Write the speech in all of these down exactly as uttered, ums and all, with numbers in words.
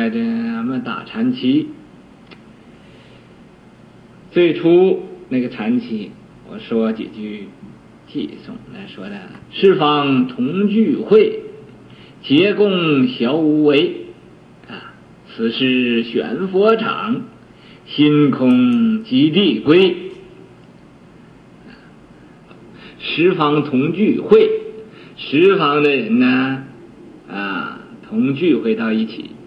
在这俺们打禅期，最初那个禅期，我说几句偈颂来说的：十方同聚会，皆共小无为啊，此是玄佛场，心空即地归。十方同聚会，十方的人呢啊同聚会到一起，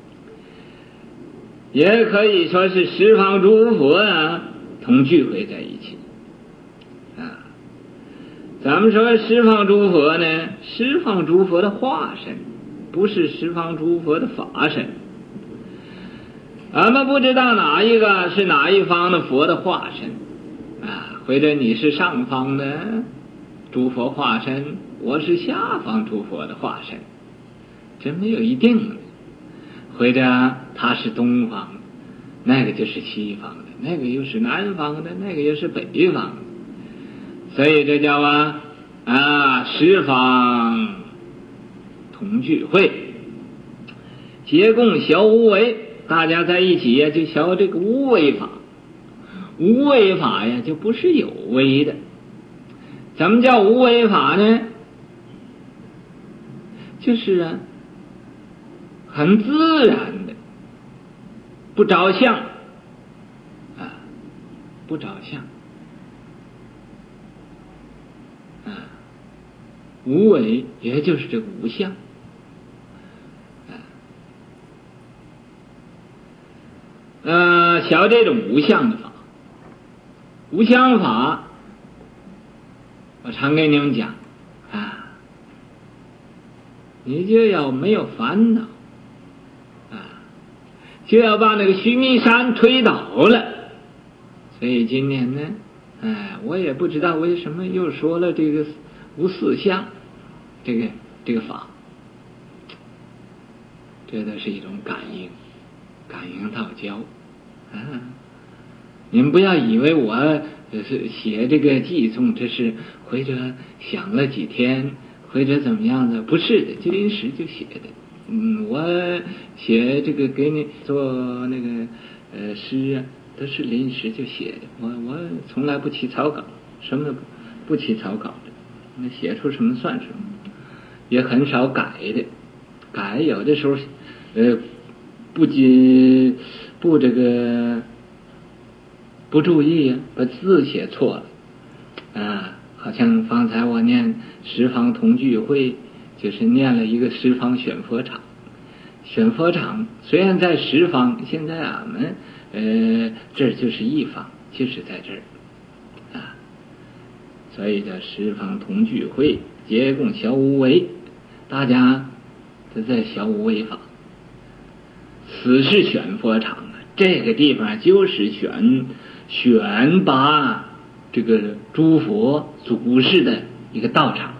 也可以说是十方诸佛啊同聚会在一起啊。咱们说十方诸佛呢，十方诸佛的化身，不是十方诸佛的法身。俺们不知道哪一个是哪一方的佛的化身啊，或者你是上方的诸佛化身，我是下方诸佛的化身，这没有一定的。或者他是东方的，那个就是西方的，那个又是南方的，那个又是北方的。所以这叫啊啊十方同聚会，皆共小无为，大家在一起呀，就学这个无为法。无为法呀，就不是有为的。怎么叫无为法呢？就是啊，很自然的，不着相啊，不着相啊，无为也就是这个无相啊。呃，学这种无相的法，无相法，我常跟你们讲啊，你就要没有烦恼啊，就要把那个须弥山推倒了。所以今天呢，哎，我也不知道为什么又说了这个无四相，这个这个法，这都是一种感应，感应道交啊。你们不要以为我是写这个偈颂，这是或者想了几天，或者怎么样的，不是的，就临时就写的。嗯，我写这个给你做那个呃诗啊，都是临时就写的。我我从来不起草稿，什么都不不起草稿的，那写出什么算什么，也很少改的。改有的时候呃不仅不这个。不注意呀、啊，把字写错了啊！好像方才我念十方同聚会，就是念了一个十方选佛场。选佛场虽然在十方，现在俺们呃这儿就是一方，就是在这儿啊，所以叫十方同聚会，皆共小无为，大家都在小无为法。此是选佛场啊，这个地方就是选。选拔这个诸佛祖师的一个道场，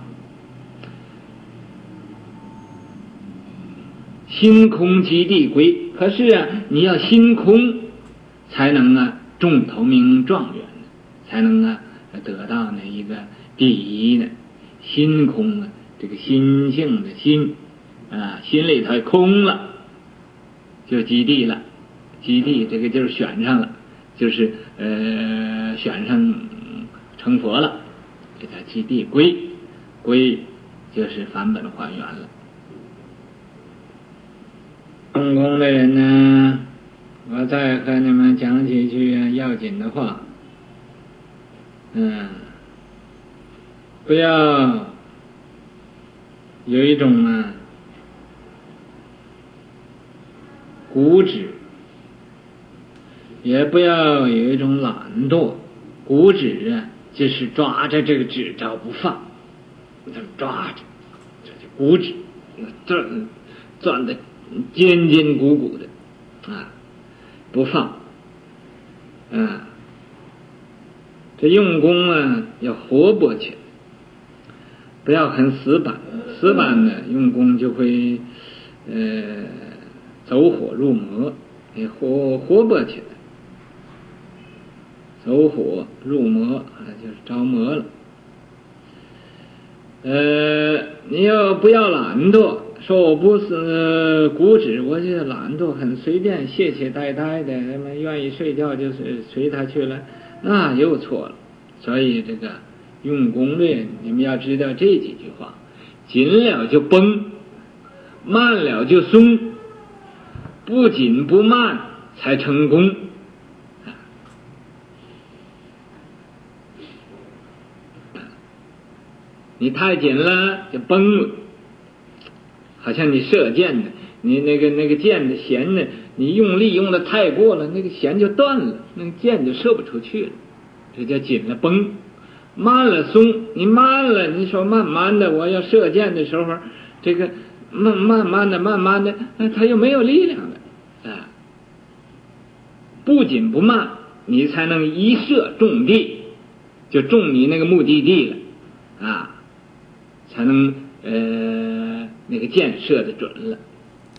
心空即地归。可是啊，你要心空，才能啊中头名状元，才能啊得到那一个第一呢。心空啊，这个心性的心啊，心里头空了，就即地了。即地这个就是选上了。就是呃选上成佛了，这叫即地归，归就是返本还原了。用功的人呢，我再和你们讲几句要紧的话。嗯，不要有一种啊固执。也不要有一种懒惰，固执啊，就是抓着这个执照不放，抓着，这就固执，钻钻的坚坚固固的啊，不放啊。这用功啊，要活泼起来，不要很死板，死板的用功就会呃走火入魔，也活活泼起来。走火入魔啊，就是着魔了。呃，你要不要懒惰， 说我不是固执，我就懒惰，很随便，懈懈怠怠的，那么愿意睡觉就是随他去了，那又错了。所以这个用功略，你们要知道这几句话：紧了就绷，慢了就松，不紧不慢才成功。你太紧了就崩了，好像你射箭的，你那个那个箭的弦呢，你用力用的太过了，那个弦就断了，那个箭就射不出去了，这叫紧了崩。慢了松，你慢了，你说慢慢的，我要射箭的时候，这个慢慢慢的慢慢的，它又没有力量了啊。不紧不慢，你才能一射中地，就中你那个目的地了啊，才能呃那个箭射的准了。